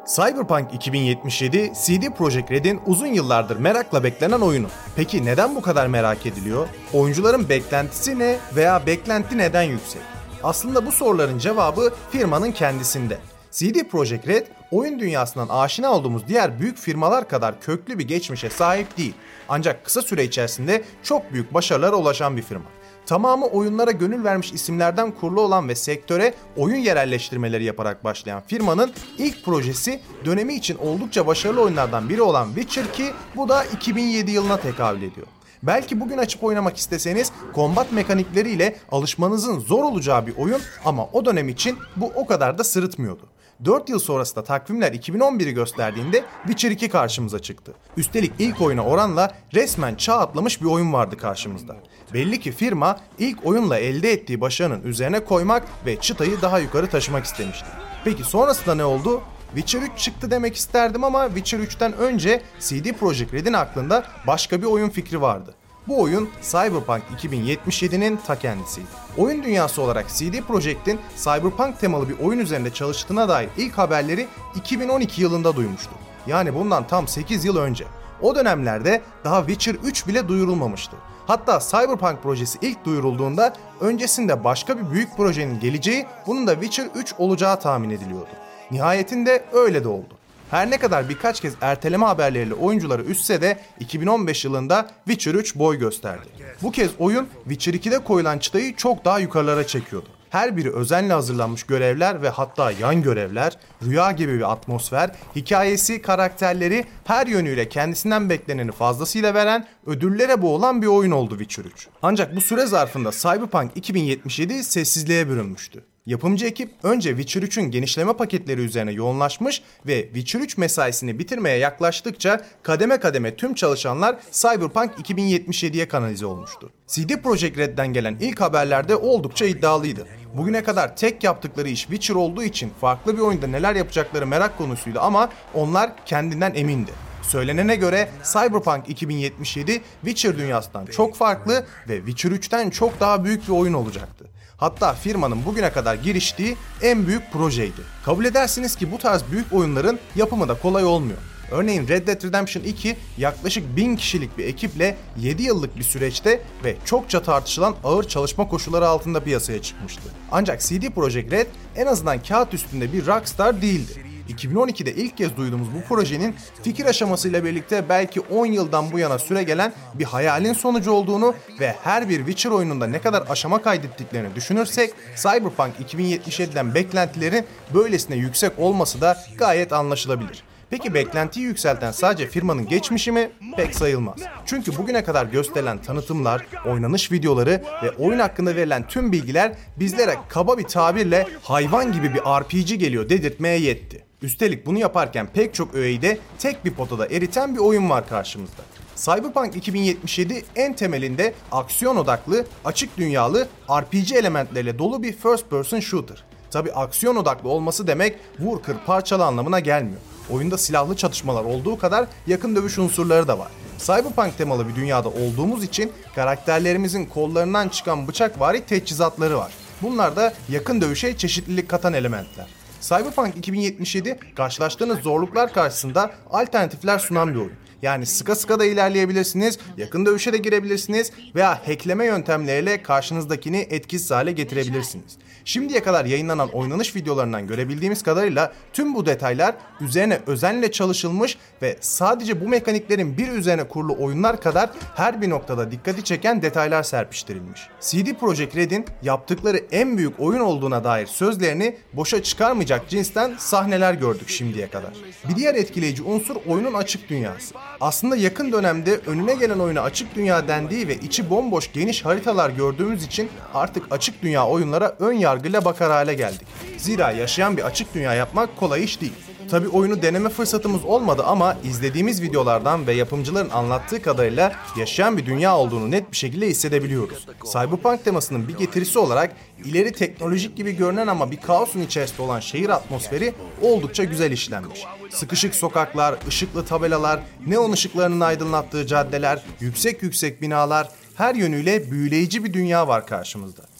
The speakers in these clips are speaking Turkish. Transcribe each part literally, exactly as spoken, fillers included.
Cyberpunk iki bin yetmiş yedi, C D Projekt Red'in uzun yıllardır merakla beklenen oyunu. Peki neden bu kadar merak ediliyor? Oyuncuların beklentisi ne veya beklenti neden yüksek? Aslında bu soruların cevabı firmanın kendisinde. C D Projekt Red, oyun dünyasından aşina olduğumuz diğer büyük firmalar kadar köklü bir geçmişe sahip değil. Ancak kısa süre içerisinde çok büyük başarılara ulaşan bir firma. Tamamı oyunlara gönül vermiş isimlerden kurulu olan ve sektöre oyun yerelleştirmeleri yaparak başlayan firmanın ilk projesi dönemi için oldukça başarılı oyunlardan biri olan Witcher iki, bu da iki bin yedi yılına tekabül ediyor. Belki bugün açıp oynamak isteseniz kombat mekanikleriyle alışmanızın zor olacağı bir oyun ama o dönem için bu o kadar da sırıtmıyordu. dört yıl sonrasında takvimler iki bin on biri gösterdiğinde Witcher iki karşımıza çıktı. Üstelik ilk oyuna oranla resmen çağ atlamış bir oyun vardı karşımızda. Belli ki firma ilk oyunla elde ettiği başarının üzerine koymak ve çıtayı daha yukarı taşımak istemişti. Peki sonrasında ne oldu? Witcher üç çıktı demek isterdim ama Witcher üçten önce C D Projekt Red'in aklında başka bir oyun fikri vardı. Bu oyun Cyberpunk iki bin yetmiş yedi'nin ta kendisiydi. Oyun dünyası olarak C D Projekt'in Cyberpunk temalı bir oyun üzerinde çalıştığına dair ilk haberleri iki bin on iki yılında duymuştu. Yani bundan tam sekiz yıl önce. O dönemlerde daha Witcher üç bile duyurulmamıştı. Hatta Cyberpunk projesi ilk duyurulduğunda öncesinde başka bir büyük projenin geleceği, bunun da Witcher üç olacağı tahmin ediliyordu. Nihayetinde öyle de oldu. Her ne kadar birkaç kez erteleme haberleriyle oyuncuları üzse de iki bin on beş yılında Witcher üç boy gösterdi. Bu kez oyun Witcher iki'de koyulan çıtayı çok daha yukarılara çekiyordu. Her biri özenle hazırlanmış görevler ve hatta yan görevler, rüya gibi bir atmosfer, hikayesi, karakterleri her yönüyle kendisinden bekleneni fazlasıyla veren, ödüllere boğulan bir oyun oldu Witcher üç. Ancak bu süre zarfında Cyberpunk iki bin yetmiş yedi sessizliğe bürünmüştü. Yapımcı ekip önce Witcher üçün genişleme paketleri üzerine yoğunlaşmış ve Witcher üç mesaisini bitirmeye yaklaştıkça kademe kademe tüm çalışanlar Cyberpunk iki bin yetmiş yedi'ye kanalize olmuştu. C D Projekt Red'den gelen ilk haberlerde oldukça iddialıydı. Bugüne kadar tek yaptıkları iş Witcher olduğu için farklı bir oyunda neler yapacakları merak konusuydu ama onlar kendinden emindi. Söylenene göre Cyberpunk iki bin yetmiş yedi Witcher dünyasından çok farklı ve Witcher üçten çok daha büyük bir oyun olacaktı. Hatta firmanın bugüne kadar giriştiği en büyük projeydi. Kabul edersiniz ki bu tarz büyük oyunların yapımı da kolay olmuyor. Örneğin Red Dead Redemption iki yaklaşık bin kişilik bir ekiple yedi yıllık bir süreçte ve çokça tartışılan ağır çalışma koşulları altında piyasaya çıkmıştı. Ancak C D Projekt Red en azından kağıt üstünde bir rockstar değildi. iki bin on iki'de ilk kez duyduğumuz bu projenin fikir aşamasıyla birlikte belki on yıldan bu yana süre gelen bir hayalin sonucu olduğunu ve her bir Witcher oyununda ne kadar aşama kaydettiklerini düşünürsek Cyberpunk iki bin yetmiş yedi'den beklentilerin böylesine yüksek olması da gayet anlaşılabilir. Peki beklentiyi yükselten sadece firmanın geçmişi mi? Pek sayılmaz. Çünkü bugüne kadar gösterilen tanıtımlar, oynanış videoları ve oyun hakkında verilen tüm bilgiler bizlere kaba bir tabirle hayvan gibi bir R P G geliyor dedirtmeye yetti. Üstelik bunu yaparken pek çok öğeyi de tek bir potada eriten bir oyun var karşımızda. Cyberpunk iki bin yetmiş yedi en temelinde aksiyon odaklı, açık dünyalı, R P G elementleriyle dolu bir first person shooter. Tabi aksiyon odaklı olması demek vur kır parçalı anlamına gelmiyor. Oyunda silahlı çatışmalar olduğu kadar yakın dövüş unsurları da var. Cyberpunk temalı bir dünyada olduğumuz için karakterlerimizin kollarından çıkan bıçakvari teçhizatları var. Bunlar da yakın dövüşe çeşitlilik katan elementler. Cyberpunk iki bin yetmiş yedi karşılaştığınız zorluklar karşısında alternatifler sunan bir oyun. Yani sıka sıka da ilerleyebilirsiniz, yakın dövüşe de girebilirsiniz veya hackleme yöntemleriyle karşınızdakini etkisiz hale getirebilirsiniz. Şimdiye kadar yayınlanan oynanış videolarından görebildiğimiz kadarıyla tüm bu detaylar üzerine özenle çalışılmış ve sadece bu mekaniklerin bir üzerine kurulu oyunlar kadar her bir noktada dikkati çeken detaylar serpiştirilmiş. C D Projekt Red'in yaptıkları en büyük oyun olduğuna dair sözlerini boşa çıkarmayacak cinsten sahneler gördük şimdiye kadar. Bir diğer etkileyici unsur oyunun açık dünyası. Aslında yakın dönemde önüne gelen oyuna açık dünya dendiği ve içi bomboş geniş haritalar gördüğümüz için artık açık dünya oyunlara ön yargıyla bakar hale geldik. Zira yaşayan bir açık dünya yapmak kolay iş değil. Tabii oyunu deneme fırsatımız olmadı ama izlediğimiz videolardan ve yapımcıların anlattığı kadarıyla yaşayan bir dünya olduğunu net bir şekilde hissedebiliyoruz. Cyberpunk temasının bir getirisi olarak ileri teknolojik gibi görünen ama bir kaosun içerisinde olan şehir atmosferi oldukça güzel işlenmiş. Sıkışık sokaklar, ışıklı tabelalar, neon ışıklarının aydınlattığı caddeler, yüksek yüksek binalar, her yönüyle büyüleyici bir dünya var karşımızda.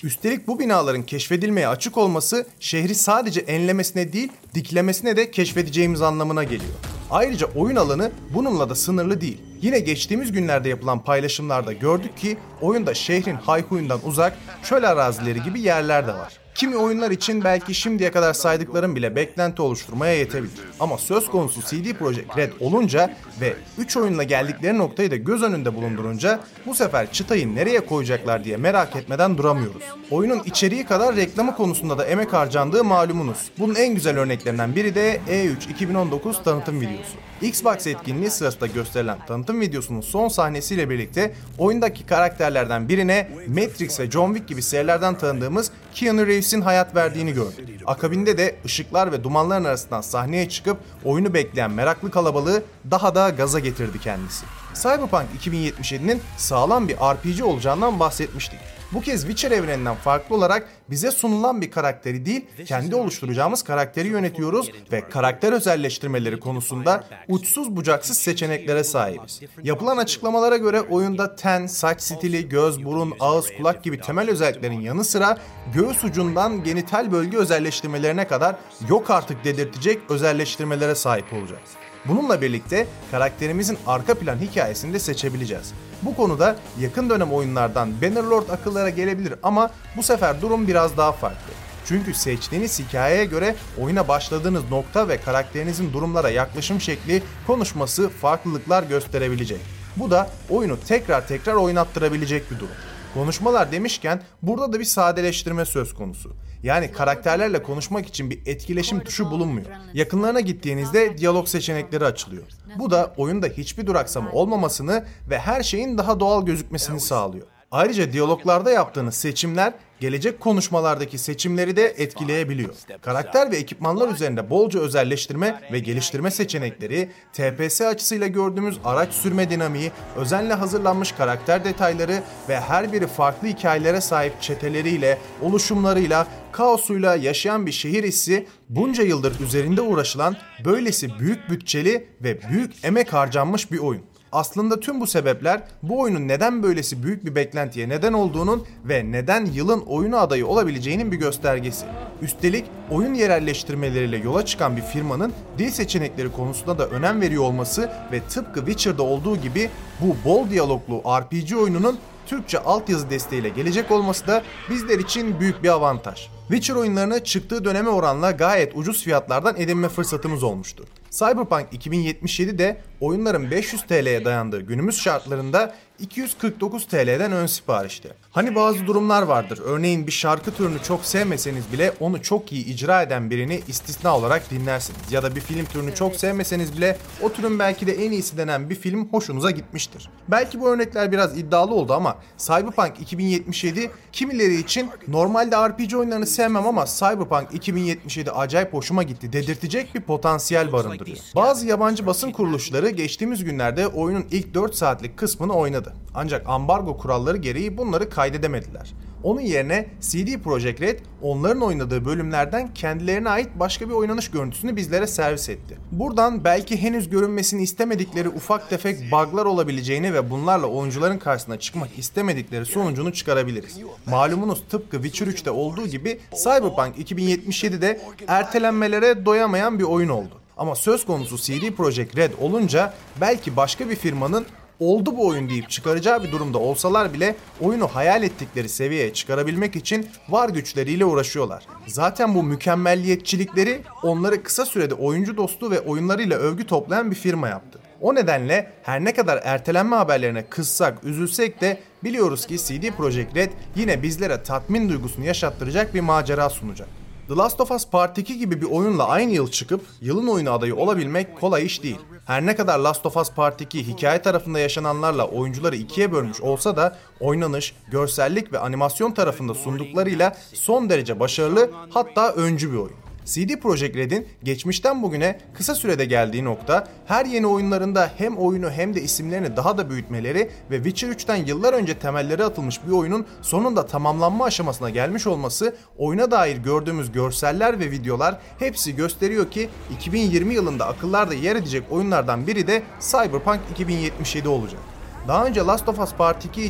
Üstelik bu binaların keşfedilmeye açık olması şehri sadece enlemesine değil, diklemesine de keşfedeceğimiz anlamına geliyor. Ayrıca oyun alanı bununla da sınırlı değil. Yine geçtiğimiz günlerde yapılan paylaşımlarda gördük ki oyunda şehrin hayhuyundan uzak çöl arazileri gibi yerler de var. Kimi oyunlar için belki şimdiye kadar saydıklarım bile beklenti oluşturmaya yetebilir. Ama söz konusu C D Projekt Red olunca ve üç oyunla geldikleri noktayı da göz önünde bulundurunca bu sefer çıtayı nereye koyacaklar diye merak etmeden duramıyoruz. Oyunun içeriği kadar reklamı konusunda da emek harcandığı malumunuz. Bunun en güzel örneklerinden biri de E üç iki bin on dokuz tanıtım videosu. Xbox etkinliği sırasında gösterilen tanıtım videosunun son sahnesiyle birlikte oyundaki karakterlerden birine Matrix ve John Wick gibi serilerden tanıdığımız Keanu Reeves'in hayat verdiğini gördük. Akabinde de ışıklar ve dumanların arasından sahneye çıkıp oyunu bekleyen meraklı kalabalığı daha da gaza getirdi kendisi. Cyberpunk iki bin yetmiş yedi'nin sağlam bir R P G olacağından bahsetmiştik. Bu kez Witcher evreninden farklı olarak bize sunulan bir karakteri değil, kendi oluşturacağımız karakteri yönetiyoruz ve karakter özelleştirmeleri konusunda uçsuz bucaksız seçeneklere sahibiz. Yapılan açıklamalara göre oyunda ten, saç stili, göz, burun, ağız, kulak gibi temel özelliklerin yanı sıra göğüs ucundan genital bölge özelleştirmelerine kadar yok artık dedirtecek özelleştirmelere sahip olacağız. Bununla birlikte karakterimizin arka plan hikayesini de seçebileceğiz. Bu konuda yakın dönem oyunlardan Bannerlord akıllara gelebilir ama bu sefer durum biraz daha farklı. Çünkü seçtiğiniz hikayeye göre oyuna başladığınız nokta ve karakterinizin durumlara yaklaşım şekli, konuşması farklılıklar gösterebilecek. Bu da oyunu tekrar tekrar oynattırabilecek bir durum. Konuşmalar demişken burada da bir sadeleştirme söz konusu. Yani karakterlerle konuşmak için bir etkileşim tuşu bulunmuyor. Yakınlarına gittiğinizde diyalog seçenekleri açılıyor. Bu da oyunda hiçbir duraksama olmamasını ve her şeyin daha doğal gözükmesini sağlıyor. Ayrıca diyaloglarda yaptığınız seçimler gelecek konuşmalardaki seçimleri de etkileyebiliyor. Karakter ve ekipmanlar üzerinde bolca özelleştirme ve geliştirme seçenekleri, T P S açısıyla gördüğümüz araç sürme dinamiği, özenle hazırlanmış karakter detayları ve her biri farklı hikayelere sahip çeteleriyle, oluşumlarıyla, kaosuyla yaşayan bir şehir hissi, bunca yıldır üzerinde uğraşılan böylesi büyük bütçeli ve büyük emek harcanmış bir oyun. Aslında tüm bu sebepler bu oyunun neden böylesi büyük bir beklentiye neden olduğunun ve neden yılın oyunu adayı olabileceğinin bir göstergesi. Üstelik oyun yerelleştirmeleriyle yola çıkan bir firmanın dil seçenekleri konusunda da önem veriyor olması ve tıpkı Witcher'da olduğu gibi bu bol diyaloglu R P G oyununun Türkçe altyazı desteğiyle gelecek olması da bizler için büyük bir avantaj. Witcher oyunlarını çıktığı döneme oranla gayet ucuz fiyatlardan edinme fırsatımız olmuştu. Cyberpunk iki bin yetmiş yedi de oyunların beş yüz T L'ye dayandığı günümüz şartlarında iki yüz kırk dokuz T L'den ön siparişte. Hani bazı durumlar vardır. Örneğin bir şarkı türünü çok sevmeseniz bile onu çok iyi icra eden birini istisna olarak dinlersiniz. Ya da bir film türünü çok sevmeseniz bile o türün belki de en iyisi denen bir film hoşunuza gitmiştir. Belki bu örnekler biraz iddialı oldu ama Cyberpunk iki bin yetmiş yedi kimileri için normalde R P G oyunlarını sevmem ama Cyberpunk iki bin yetmiş yedi acayip hoşuma gitti dedirtecek bir potansiyel barındırıyor. Bazı yabancı basın kuruluşları geçtiğimiz günlerde oyunun ilk dört saatlik kısmını oynadı. Ancak ambargo kuralları gereği bunları kaydedemediler. Onun yerine C D Projekt Red onların oynadığı bölümlerden kendilerine ait başka bir oynanış görüntüsünü bizlere servis etti. Buradan belki henüz görünmesini istemedikleri ufak tefek bug'lar olabileceğini ve bunlarla oyuncuların karşısına çıkmak istemedikleri sonucunu çıkarabiliriz. Malumunuz tıpkı Witcher üçte olduğu gibi Cyberpunk iki bin yetmiş yedi'de ertelenmelere doyamayan bir oyun oldu. Ama söz konusu C D Projekt Red olunca belki başka bir firmanın oldu bu oyun deyip çıkaracağı bir durumda olsalar bile oyunu hayal ettikleri seviyeye çıkarabilmek için var güçleriyle uğraşıyorlar. Zaten bu mükemmelliyetçilikleri onları kısa sürede oyuncu dostu ve oyunlarıyla övgü toplayan bir firma yaptı. O nedenle her ne kadar ertelenme haberlerine kızsak, üzülsek de biliyoruz ki C D Projekt Red yine bizlere tatmin duygusunu yaşattıracak bir macera sunacak. The Last of Us Part iki gibi bir oyunla aynı yıl çıkıp yılın oyunu adayı olabilmek kolay iş değil. Her ne kadar Last of Us Part iki hikaye tarafında yaşananlarla oyuncuları ikiye bölmüş olsa da oynanış, görsellik ve animasyon tarafında sunduklarıyla son derece başarılı, hatta öncü bir oyun. C D Projekt Red'in geçmişten bugüne kısa sürede geldiği nokta, her yeni oyunlarında hem oyunu hem de isimlerini daha da büyütmeleri ve Witcher üçten yıllar önce temelleri atılmış bir oyunun sonunda tamamlanma aşamasına gelmiş olması, oyuna dair gördüğümüz görseller ve videolar hepsi gösteriyor ki iki bin yirmi yılında akıllarda yer edecek oyunlardan biri de Cyberpunk iki bin yetmiş yedi olacak. Daha önce Last of Us Part iki için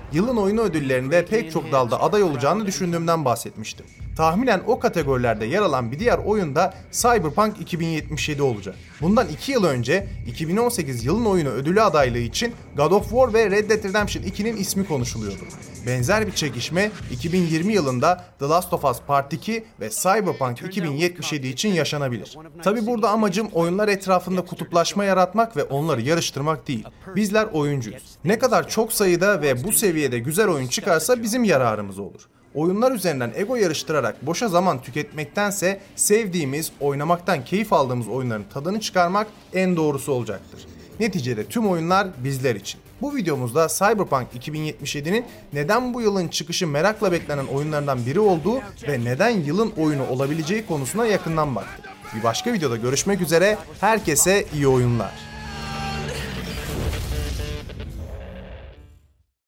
yılın oyunu ödüllerinde pek çok dalda aday olacağını düşündüğümden bahsetmiştim. Tahminen o kategorilerde yer alan bir diğer oyun da Cyberpunk iki bin yetmiş yedi olacak. Bundan iki yıl önce iki bin on sekiz yılın oyunu ödülü adaylığı için God of War ve Red Dead Redemption iki'nin ismi konuşuluyordu. Benzer bir çekişme iki bin yirmi yılında The Last of Us Part iki ve Cyberpunk iki bin yetmiş yedi için yaşanabilir. Tabi burada amacım oyunlar etrafında kutuplaşma yaratmak ve onları yarıştırmak değil. Bizler oyuncuyuz. Ne kadar çok sayıda ve bu seviyede güzel oyun çıkarsa bizim yararımız olur. Oyunlar üzerinden ego yarıştırarak boşa zaman tüketmektense sevdiğimiz, oynamaktan keyif aldığımız oyunların tadını çıkarmak en doğrusu olacaktır. Neticede tüm oyunlar bizler için. Bu videomuzda Cyberpunk iki bin yetmiş yedi'nin neden bu yılın çıkışı merakla beklenen oyunlarından biri olduğu ve neden yılın oyunu olabileceği konusuna yakından baktık. Bir başka videoda görüşmek üzere, herkese iyi oyunlar.